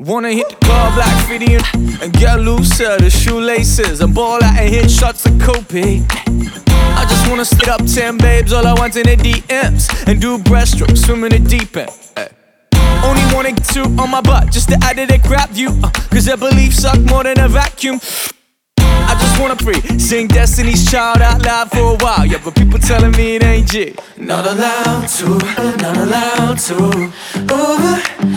Wanna hit the club like 50 and get loose at the shoelaces and ball out and hit shots of Kobe. I just wanna stick up 10 babes, all I want in the DMs, and do breaststrokes, swim in the deep end. Only wanna get two on my butt just to add to the crap view, cause their beliefs suck more than a vacuum. I just wanna sing Destiny's Child out loud for a while, yeah, but people telling me it ain't G. Not allowed to, not allowed to. Ooh,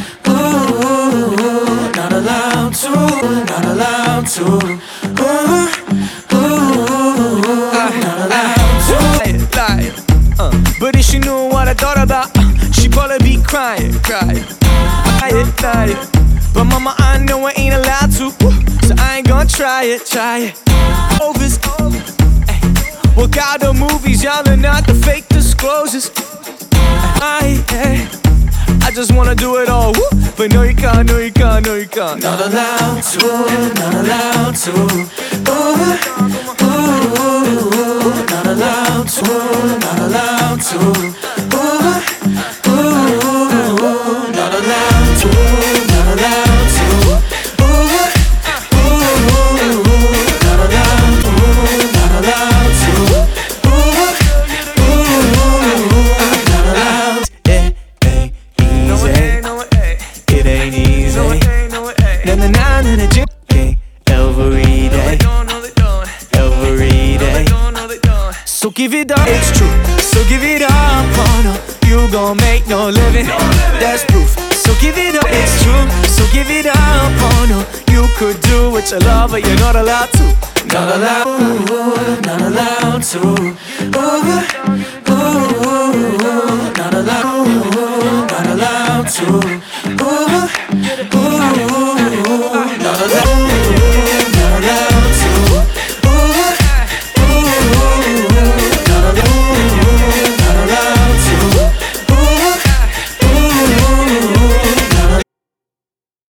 ooh, not allowed to, not allowed to. Ooh, ooh, not allowed to. Lie, but if she knew what I thought about, she'd probably be crying. Lie. But mama, I know I ain't allowed to, so I ain't gonna try it. Over's over. Work out the movies, y'all are not the fake disclosures. I just wanna do it all, but no you can't, no you can't, no you can't. Not allowed to, not allowed to. Ooh, ooh, not allowed to, not allowed to. Ooh, ooh, not allowed to, not allowed to. Ooh, ooh, not allowed to, not allowed to. Ooh, ooh, not allowed. It ain't easy. Na every day, every day. So give it up, it's true. So give it up, oh no, you gon' make no living. That's proof. So give it up, it's true. So give it up, oh no, you could do what you love, but you're not allowed to. Not allowed, not allowed to. Ooh, ooh, not allowed, not allowed to.